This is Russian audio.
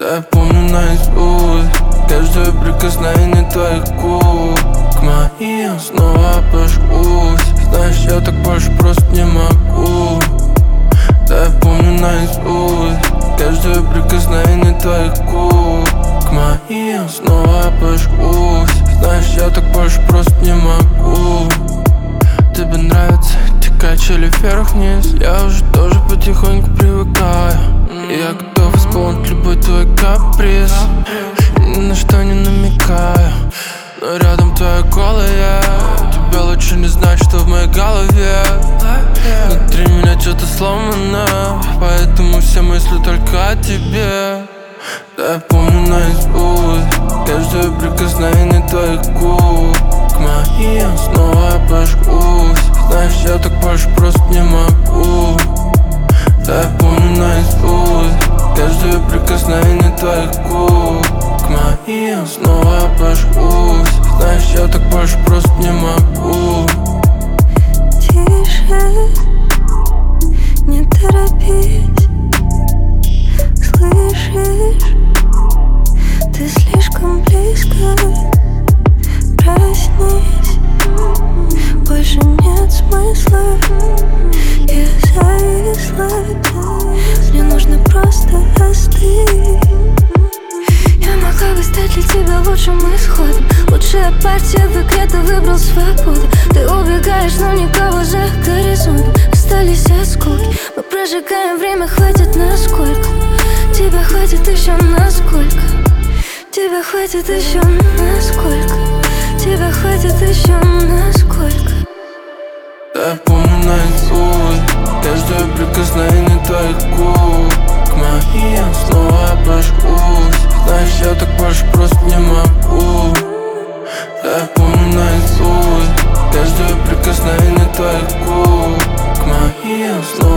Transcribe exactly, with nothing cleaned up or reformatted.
Да я помню наизусть каждое прикосновение твоих губ к моим, снова обожгусь. Знаешь, я так больше просто не могу. Да я помню наизусть каждое прикосновение твоих губ к моим, снова обожгусь. Знаешь, я так больше просто не могу. Тебе нравится эти качели вверх-вниз? Я уже тоже потихоньку привыкаю. И я готов исполнить любой твой каприз, ни на что не намекаю. Но рядом твоя голая, тебе лучше не знать, что в моей голове. Внутри меня что-то сломано, поэтому все мысли только о тебе. Да я помню наизусть каждое прикосновение твоих губ к моим, снова обожгусь. Знаешь, я так больше просто не могу. Да я помню наизусть каждое прикосновение твоих губ к моим, снова обожгусь. Знаешь, я так больше просто не могу. Тише, не торопись, слышишь? Ты слишком близко, проснись. Больше нет смысла, я зависла. Мне нужно просто остыть. Я могла бы стать для тебя лучшим исходом. Лучшая партия в игре, ты выбрал свободу. Ты убегаешь, но никого за горизонтом. Остались от скуки, мы прожигаем время, хватит на сколько? Тебя хватит еще на сколько? Тебя хватит еще на сколько? Тебя хватит еще на сколько? Да я помню наизусть каждое прикосновение твоих губ к моим, снова обожгусь. Знаешь, я так больше просто не могу. Да я помню наизусть каждое прикосновение твоих губ к моим, снова